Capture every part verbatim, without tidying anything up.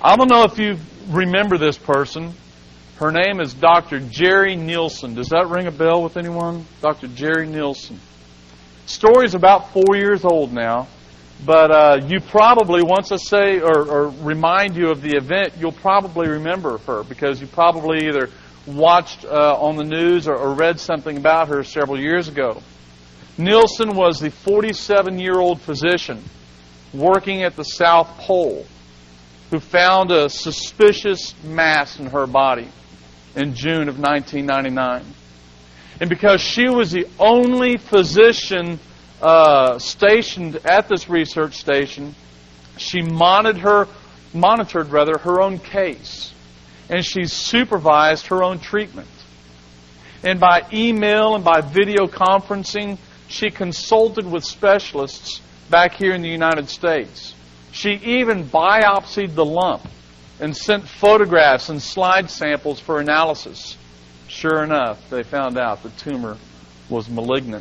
I don't know if you remember this person. Her name is Doctor Jerry Nielsen. Does that ring a bell with anyone? Doctor Jerry Nielsen. Story's about four years old now, but uh, you probably, once I say or, or remind you of the event, you'll probably remember her because you probably either watched uh, on the news or, or read something about her several years ago. Nielsen was the forty-seven-year-old physician working at the South Pole who found a suspicious mass in her body in June of nineteen ninety-nine. And because she was the only physician uh, stationed at this research station, she monitored her, monitored rather her own case, and she supervised her own treatment. And by email and by video conferencing, she consulted with specialists back here in the United States. She even biopsied the lump and sent photographs and slide samples for analysis. Sure enough, they found out the tumor was malignant.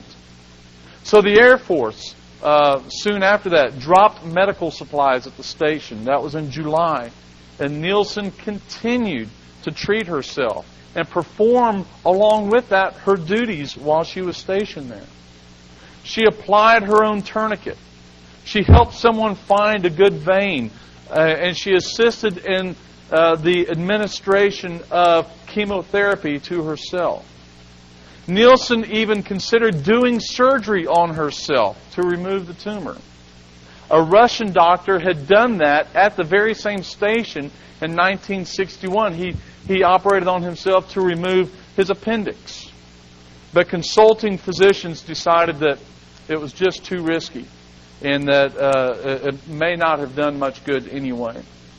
So the Air Force, uh, soon after that, dropped medical supplies at the station. That was in July. And Nielsen continued to treat herself and perform, along with that, her duties while she was stationed there. She applied her own tourniquet. She helped someone find a good vein, uh, and she assisted in uh, the administration of chemotherapy to herself. Nielsen even considered doing surgery on herself to remove the tumor. A Russian doctor had done that at the very same station in nineteen sixty-one. He, he operated on himself to remove his appendix. But consulting physicians decided that it was just too risky and that uh, it may not have done much good anyway.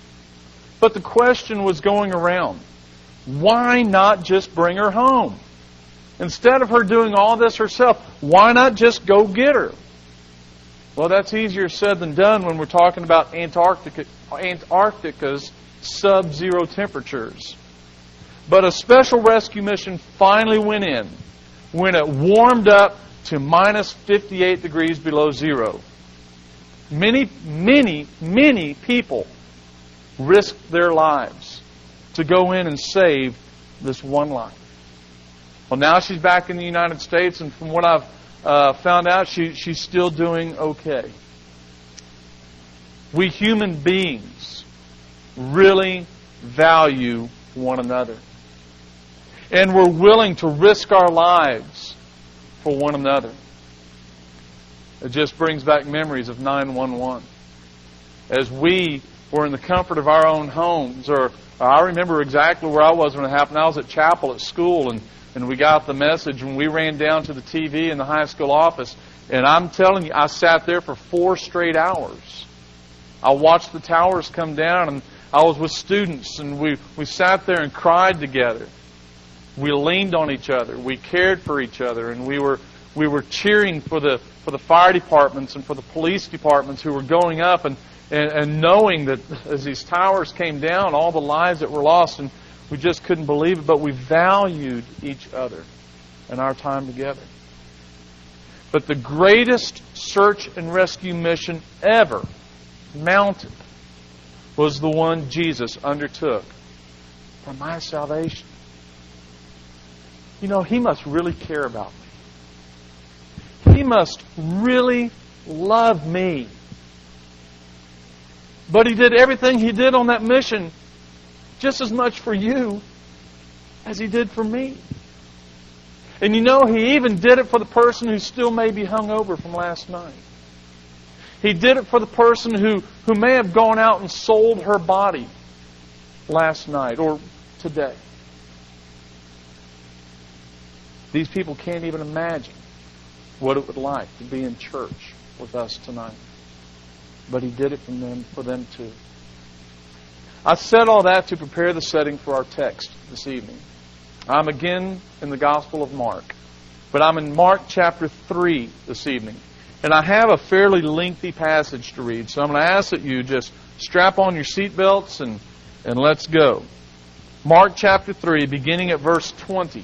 But the question was going around, why not just bring her home? Instead of her doing all this herself, why not just go get her? Well, that's easier said than done when we're talking about Antarctica, Antarctica's sub-zero temperatures. But a special rescue mission finally went in when it warmed up to minus fifty-eight degrees below zero. Many, many, many people risked their lives to go in and save this one life. Well, now she's back in the United States, and from what I've uh, found out, she, she's still doing okay. We human beings really value one another. And we're willing to risk our lives for one another. It just brings back memories of nine one one. As we were in the comfort of our own homes, or, or I remember exactly where I was when it happened. I was at chapel at school, and, and we got the message, and we ran down to the T V in the high school office, and I'm telling you, I sat there for four straight hours. I watched the towers come down, and I was with students, and we, we sat there and cried together. We leaned on each other. We cared for each other, and we were we were cheering for the for the fire departments and for the police departments who were going up, and, and, and knowing that as these towers came down, all the lives that were lost, and we just couldn't believe it, but we valued each other and our time together. But the greatest search and rescue mission ever mounted was the one Jesus undertook for my salvation. You know, He must really care about me. He must really love me. But He did everything He did on that mission just as much for you as He did for me. And you know, He even did it for the person who still may be hungover from last night. He did it for the person who, who may have gone out and sold her body last night or today. These people can't even imagine what it would like to be in church with us tonight. But He did it for them, for them too. I said all that to prepare the setting for our text this evening. I'm again in the Gospel of Mark. But I'm in Mark chapter three this evening. And I have a fairly lengthy passage to read. So I'm going to ask that you just strap on your seatbelts and, and let's go. Mark chapter three, beginning at verse twenty.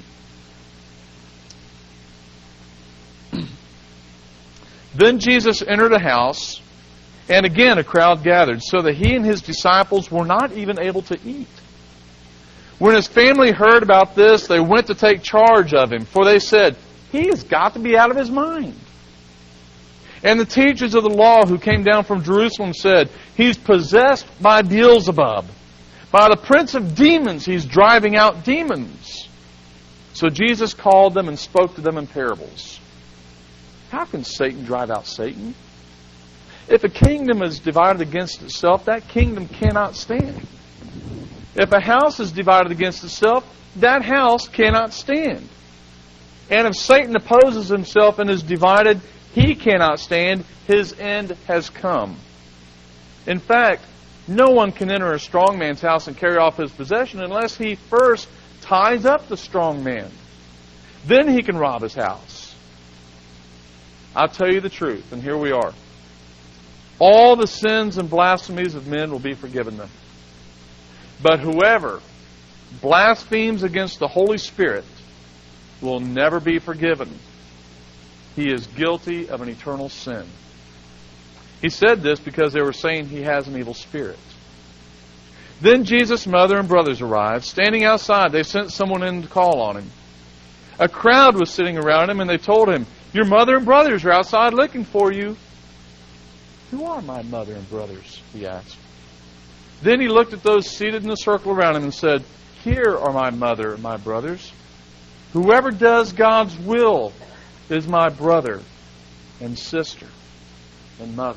Then Jesus entered a house, And again a crowd gathered, so that he and his disciples were not even able to eat. When his family heard about this, they went to take charge of him, for they said, "He has got to be out of his mind." And the teachers of the law who came down from Jerusalem said, "He's possessed by Beelzebub. By the prince of demons, he's driving out demons." So Jesus called them and spoke to them in parables. How can Satan drive out Satan? If a kingdom is divided against itself, that kingdom cannot stand. If a house is divided against itself, that house cannot stand. And if Satan opposes himself and is divided, he cannot stand. His end has come. In fact, no one can enter a strong man's house and carry off his possession unless he first ties up the strong man. Then he can rob his house. I'll tell you the truth, and here we are. All the sins and blasphemies of men will be forgiven them. But whoever blasphemes against the Holy Spirit will never be forgiven. He is guilty of an eternal sin. He said this because they were saying he has an evil spirit. Then Jesus' mother and brothers arrived. Standing outside, they sent someone in to call on him. A crowd was sitting around him, and they told him, "Your mother and brothers are outside looking for you." "Who are my mother and brothers?" he asked. Then he looked at those seated in the circle around him and said, "Here are my mother and my brothers. Whoever does God's will is my brother and sister and mother."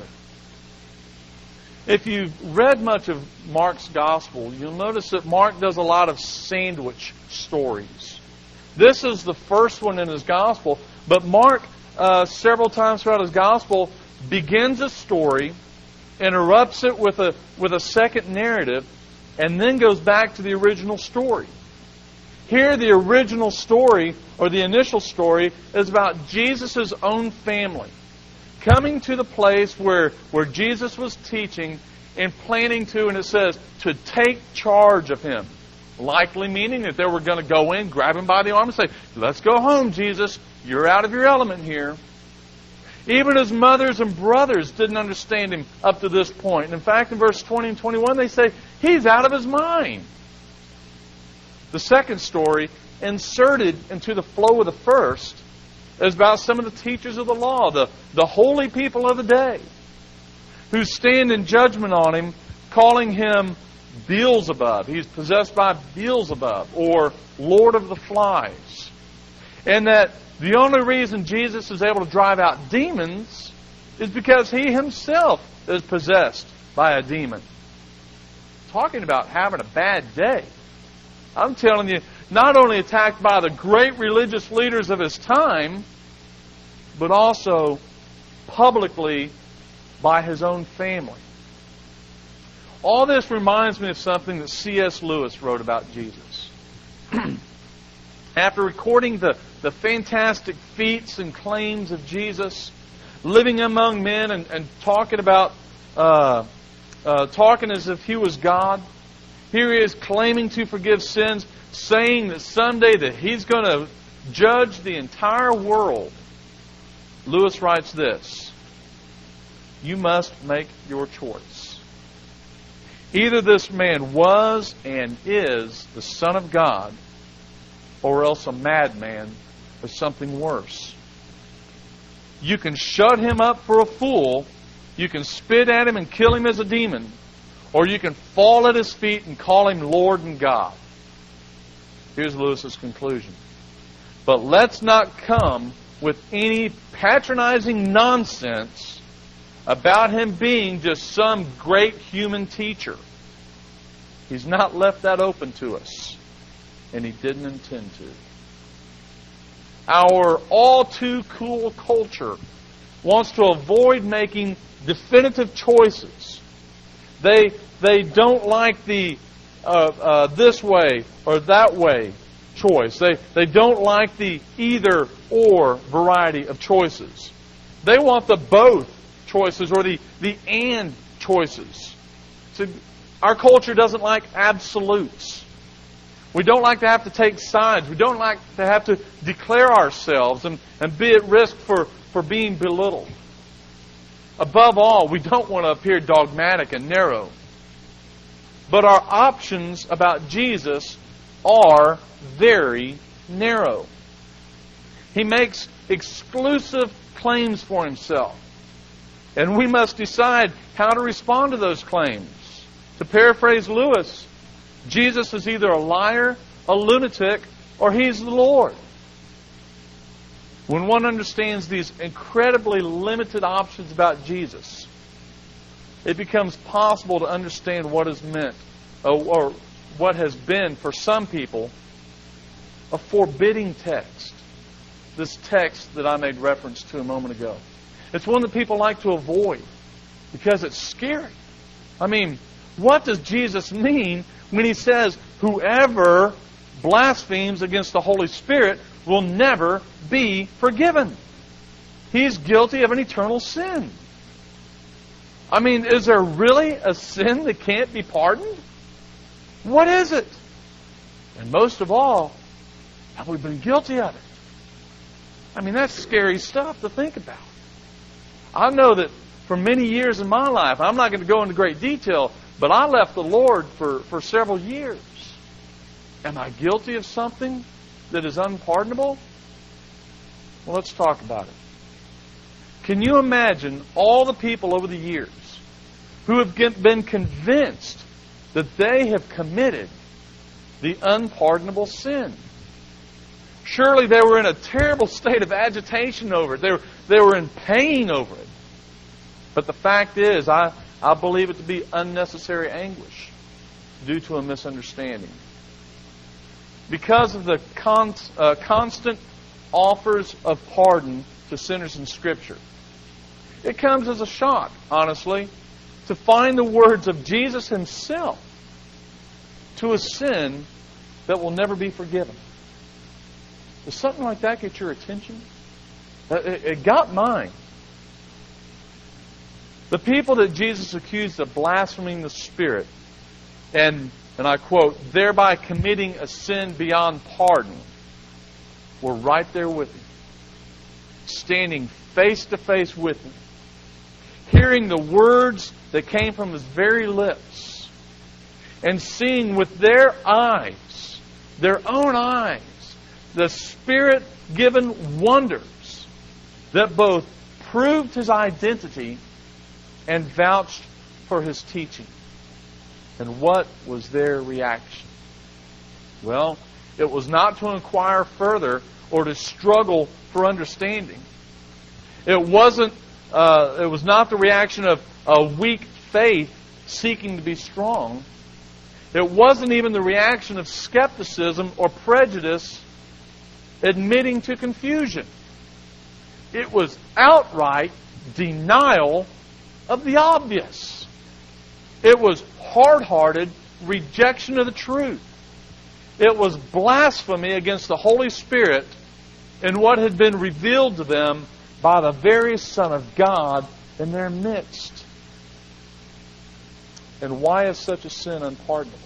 If you've read much of Mark's gospel, you'll notice that Mark does a lot of sandwich stories. This is the first one in his gospel, but Mark, uh, several times throughout his gospel, begins a story, interrupts it with a with a second narrative, and then goes back to the original story. Here, the original story, or the initial story, is about Jesus' own family coming to the place where, where Jesus was teaching and planning to, and it says, to take charge of him. Likely meaning that they were going to go in, grab him by the arm and say, "Let's go home, Jesus. You're out of your element here." Even his mothers and brothers didn't understand him up to this point. And in fact, in verse twenty and twenty-one, they say, "He's out of his mind." The second story, inserted into the flow of the first, is about some of the teachers of the law, the, the holy people of the day, who stand in judgment on him, calling him Beelzebub. He's possessed by Beelzebub, or Lord of the Flies. And that the only reason Jesus is able to drive out demons is because he himself is possessed by a demon. Talking about having a bad day. I'm telling you, not only attacked by the great religious leaders of his time, but also publicly by his own family. All this reminds me of something that C S Lewis wrote about Jesus. After recording the, the fantastic feats and claims of Jesus, living among men and, and talking about uh, uh, talking as if he was God, here he is claiming to forgive sins, saying that someday that he's going to judge the entire world. Lewis writes this: "You must make your choice. Either this man was and is the Son of God, or else a madman or something worse. You can shut him up for a fool, you can spit at him and kill him as a demon, or you can fall at his feet and call him Lord and God." Here's Lewis's conclusion: "But let's not come with any patronizing nonsense about him being just some great human teacher. He's not left that open to us, and he didn't intend to." Our all-too-cool culture wants to avoid making definitive choices. They they don't like the uh, uh, this way or that way choice. They they don't like the either or variety of choices. They want the both choices or the, the and choices. So our culture doesn't like absolutes. We don't like to have to take sides. We don't like to have to declare ourselves and, and be at risk for, for being belittled. Above all, we don't want to appear dogmatic and narrow. But our options about Jesus are very narrow. He makes exclusive claims for Himself. And we must decide how to respond to those claims. To paraphrase Lewis, Jesus is either a liar, a lunatic, or He's the Lord. When one understands these incredibly limited options about Jesus, it becomes possible to understand what is meant, or what has been for some people, a forbidding text. This text that I made reference to a moment ago. It's one that people like to avoid because it's scary. I mean, what does Jesus mean when He says, whoever blasphemes against the Holy Spirit will never be forgiven? He's guilty of an eternal sin. I mean, is there really a sin that can't be pardoned? What is it? And most of all, have we been guilty of it? I mean, that's scary stuff to think about. I know that for many years in my life, I'm not going to go into great detail, but I left the Lord for, for several years. Am I guilty of something that is unpardonable? Well, let's talk about it. Can you imagine all the people over the years who have been convinced that they have committed the unpardonable sin? Surely they were in a terrible state of agitation over it. They were, they were in pain over it. But the fact is, I, I believe it to be unnecessary anguish due to a misunderstanding. Because of the con, uh, constant offers of pardon to sinners in Scripture, it comes as a shock, honestly, to find the words of Jesus Himself to a sin that will never be forgiven. Does something like that get your attention? It got mine. The people that Jesus accused of blaspheming the Spirit, and, and I quote, thereby committing a sin beyond pardon, were right there with Him, standing face to face with Him, hearing the words that came from His very lips, and seeing with their eyes, their own eyes, the Spirit-given wonders that both proved His identity and vouched for His teaching. And what was their reaction? Well, it was not to inquire further or to struggle for understanding. It wasn't. Uh, it was not the reaction of a weak faith seeking to be strong. It wasn't even the reaction of skepticism or prejudice admitting to confusion. It was outright denial of the obvious. It was hard-hearted rejection of the truth. It was blasphemy against the Holy Spirit and what had been revealed to them by the very Son of God in their midst. And why is such a sin unpardonable?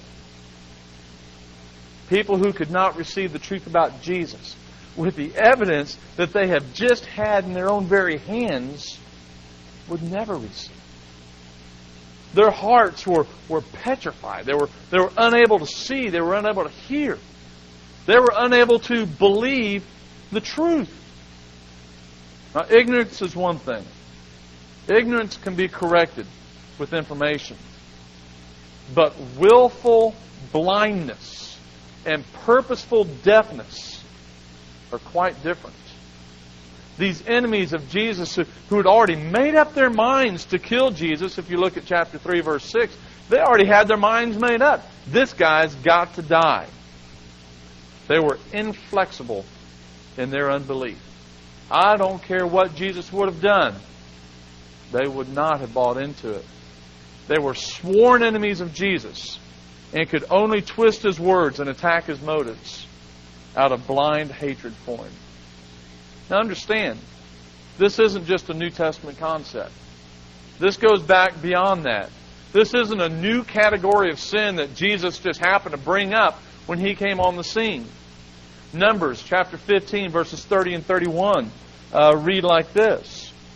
People who could not receive the truth about Jesus with the evidence that they have just had in their own very hands would never receive. Their hearts were, were petrified. They were, they were unable to see. They were unable to hear. They were unable to believe the truth. Now, ignorance is one thing. Ignorance can be corrected with information. But willful blindness and purposeful deafness are quite different. These enemies of Jesus who, who had already made up their minds to kill Jesus, if you look at chapter three, verse six, they already had their minds made up. This guy's got to die. They were inflexible in their unbelief. I don't care what Jesus would have done. They would not have bought into it. They were sworn enemies of Jesus and could only twist His words and attack His motives out of blind hatred for Him. Now understand, this isn't just a New Testament concept. This goes back beyond that. This isn't a new category of sin that Jesus just happened to bring up when He came on the scene. Numbers chapter fifteen, verses thirty and thirty-one uh, read like this.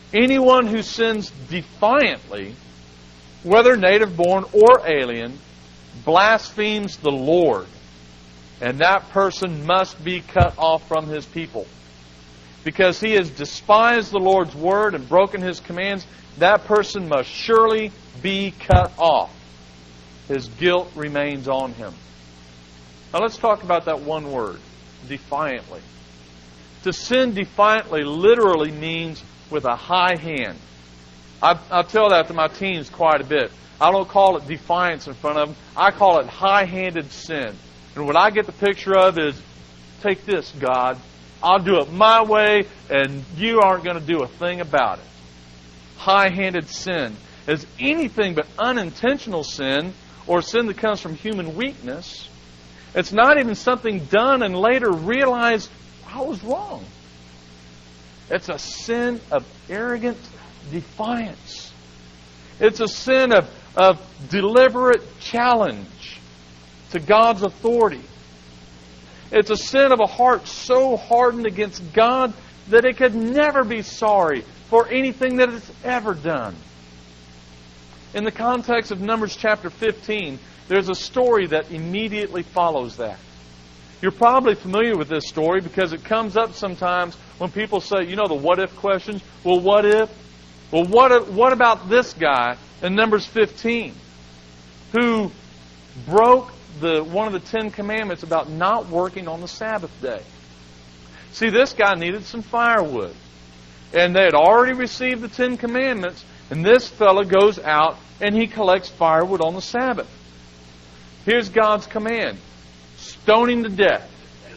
Anyone who sins defiantly, whether native born or alien, blasphemes the Lord. And that person must be cut off from his people. Because he has despised the Lord's word and broken His commands, that person must surely be cut off. His guilt remains on him. Now let's talk about that one word, defiantly. To sin defiantly literally means with a high hand. I, I tell that to my teens quite a bit. I don't call it defiance in front of them. I call it high-handed sin. And what I get the picture of is, take this, God. I'll do it my way, and you aren't going to do a thing about it. High-handed sin is anything but unintentional sin, or sin that comes from human weakness. It's not even something done and later realized, I was wrong. It's a sin of arrogant defiance. It's a sin of, of deliberate challenge to God's authority. It's a sin of a heart so hardened against God that it could never be sorry for anything that it's ever done. In the context of Numbers chapter fifteen, there's a story that immediately follows that. You're probably familiar with this story because it comes up sometimes when people say, you know, the what-if questions. Well, what if? Well, what, what about this guy in Numbers fifteen who broke the one of the Ten Commandments about not working on the Sabbath day? See, this guy needed some firewood. And they had already received the Ten Commandments, and this fellow goes out and he collects firewood on the Sabbath. Here's God's command. Stone him to death.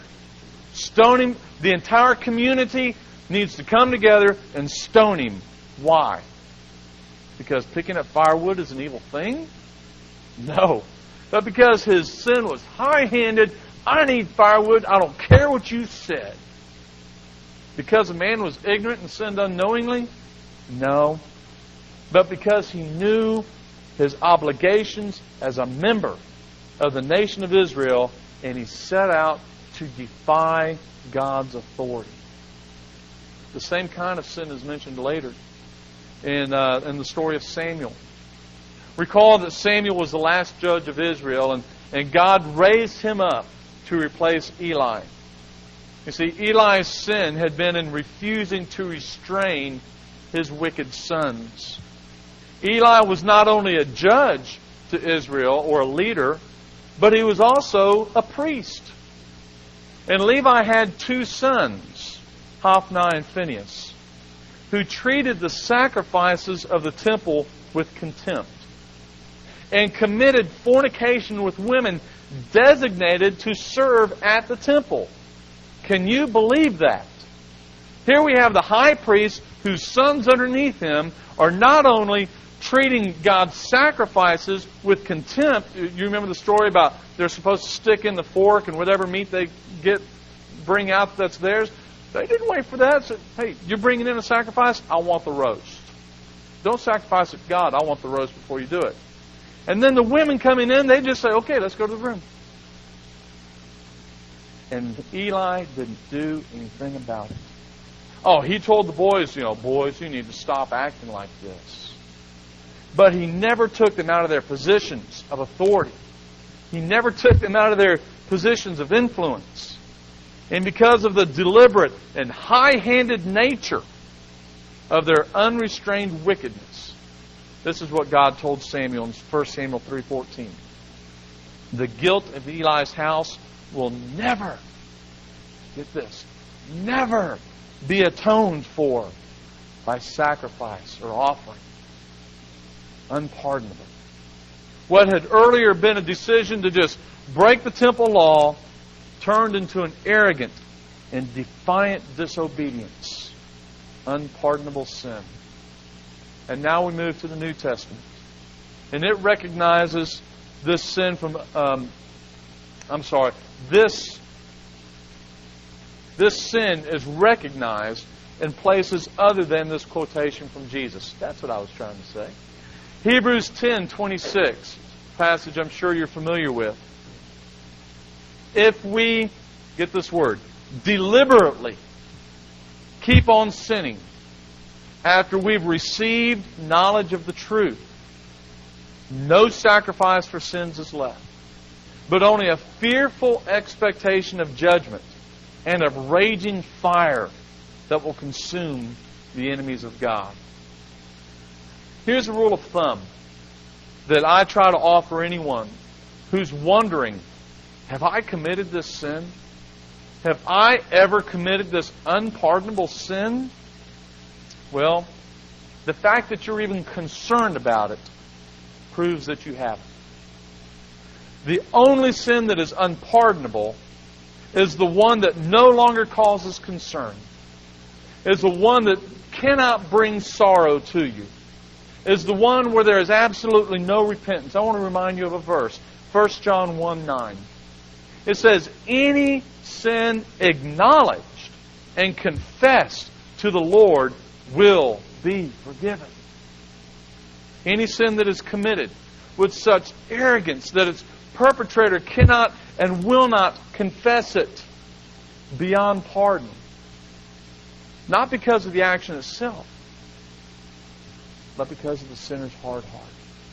Stone him. The entire community needs to come together and stone him. Why? Because picking up firewood is an evil thing? No. But because his sin was high-handed, I need firewood, I don't care what you said. Because a man was ignorant and sinned unknowingly? No. But because he knew his obligations as a member of the nation of Israel, and he set out to defy God's authority. The same kind of sin is mentioned later in, uh, in the story of Samuel. Recall that Samuel was the last judge of Israel, and, and God raised him up to replace Eli. You see, Eli's sin had been in refusing to restrain his wicked sons. Eli was not only a judge to Israel, or a leader, but he was also a priest. And Levi had two sons, Hophni and Phinehas, who treated the sacrifices of the temple with contempt and committed fornication with women designated to serve at the temple. Can you believe that? Here we have the high priest whose sons underneath him are not only treating God's sacrifices with contempt. You remember the story about they're supposed to stick in the fork and whatever meat they get, bring out that's theirs. They didn't wait for that. So, hey, you're bringing in a sacrifice? I want the roast. Don't sacrifice it to God. I want the roast before you do it. And then the women coming in, they just say, okay, let's go to the room. And Eli didn't do anything about it. Oh, he told the boys, you know, boys, you need to stop acting like this. But he never took them out of their positions of authority. He never took them out of their positions of influence. And because of the deliberate and high-handed nature of their unrestrained wickedness, this is what God told Samuel in First Samuel three fourteen. The guilt of Eli's house will never, get this, never be atoned for by sacrifice or offering. Unpardonable. What had earlier been a decision to just break the temple law turned into an arrogant and defiant disobedience. Unpardonable sin. And now we move to the New Testament. And it recognizes this sin from, um, I'm sorry, this, this sin is recognized in places other than this quotation from Jesus. That's what I was trying to say. Hebrews ten twenty-six, passage I'm sure you're familiar with. If we, get this word, deliberately keep on sinning, after we've received knowledge of the truth, no sacrifice for sins is left, but only a fearful expectation of judgment and of raging fire that will consume the enemies of God. Here's a rule of thumb that I try to offer anyone who's wondering, have I committed this sin? Have I ever committed this unpardonable sin? Well, the fact that you're even concerned about it proves that you haven't. The only sin that is unpardonable is the one that no longer causes concern, is the one that cannot bring sorrow to you, is the one where there is absolutely no repentance. I want to remind you of a verse, First John one nine. It says, any sin acknowledged and confessed to the Lord will be forgiven. Any sin that is committed with such arrogance that its perpetrator cannot and will not confess it beyond pardon. Not because of the action itself, but because of the sinner's hard heart.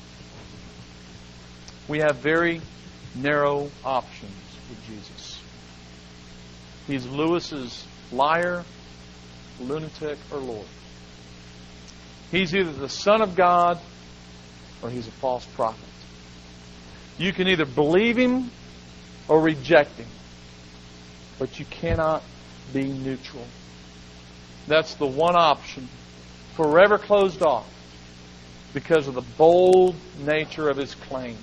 We have very narrow options with Jesus. He's Lewis's liar, lunatic, or Lord. He's either the Son of God or he's a false prophet. You can either believe him or reject him, but you cannot be neutral. That's the one option, forever closed off because of the bold nature of his claims.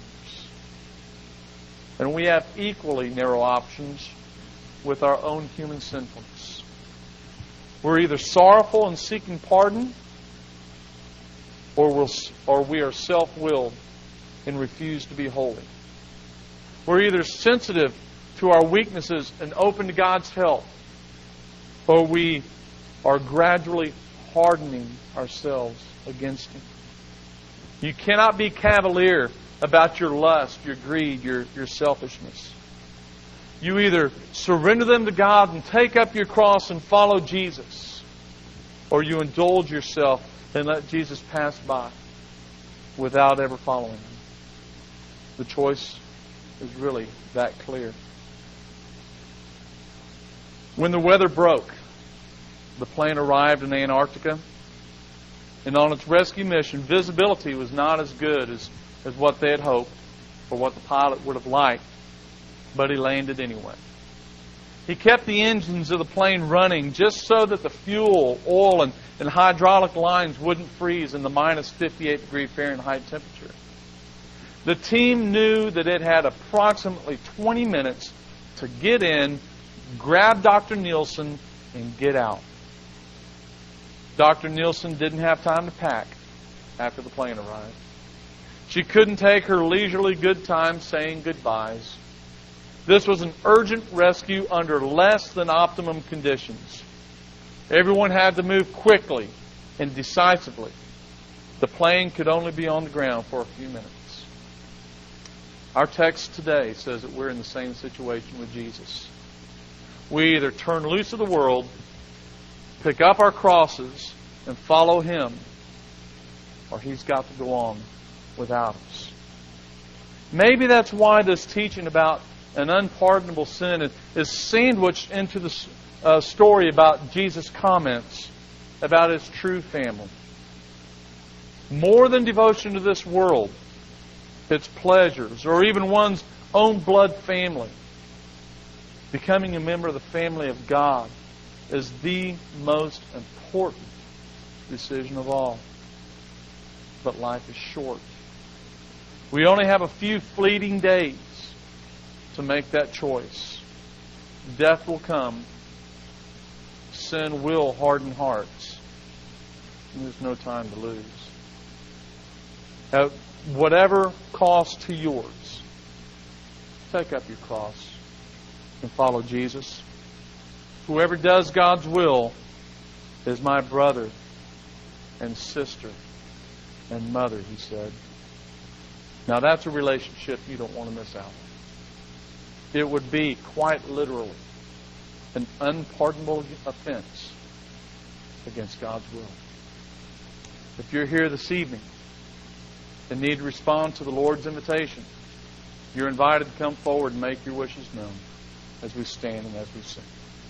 And we have equally narrow options with our own human sinfulness. We're either sorrowful and seeking pardon, or, we'll, or we are self-willed and refuse to be holy. We're either sensitive to our weaknesses and open to God's help, or we are gradually hardening ourselves against Him. You cannot be cavalier about your lust, your greed, your, your selfishness. You either surrender them to God and take up your cross and follow Jesus, or you indulge yourself and let Jesus pass by without ever following Him. The choice is really that clear. When the weather broke, the plane arrived in Antarctica, and on its rescue mission, visibility was not as good as, as what they had hoped or what the pilot would have liked, but he landed anyway. He kept the engines of the plane running just so that the fuel, oil, and, and hydraulic lines wouldn't freeze in the minus fifty-eight degree Fahrenheit temperature. The team knew that it had approximately twenty minutes to get in, grab Doctor Nielsen, and get out. Doctor Nielsen didn't have time to pack after the plane arrived. She couldn't take her leisurely good time saying goodbyes. This was an urgent rescue under less than optimum conditions. Everyone had to move quickly and decisively. The plane could only be on the ground for a few minutes. Our text today says that we're in the same situation with Jesus. We either turn loose of the world, pick up our crosses, and follow Him, or He's got to go on without us. Maybe that's why this teaching about an unpardonable sin is sandwiched into the uh, story about Jesus' comments about His true family. More than devotion to this world, its pleasures, or even one's own blood family, becoming a member of the family of God is the most important decision of all. But life is short. We only have a few fleeting days to make that choice. Death will come. Sin will harden hearts. And there's no time to lose. At whatever cost to yours, take up your cross and follow Jesus. Whoever does God's will is my brother and sister and mother, He said. Now that's a relationship you don't want to miss out on. It would be quite literally an unpardonable offense against God's will. If you're here this evening and need to respond to the Lord's invitation, you're invited to come forward and make your wishes known as we stand and as we sing.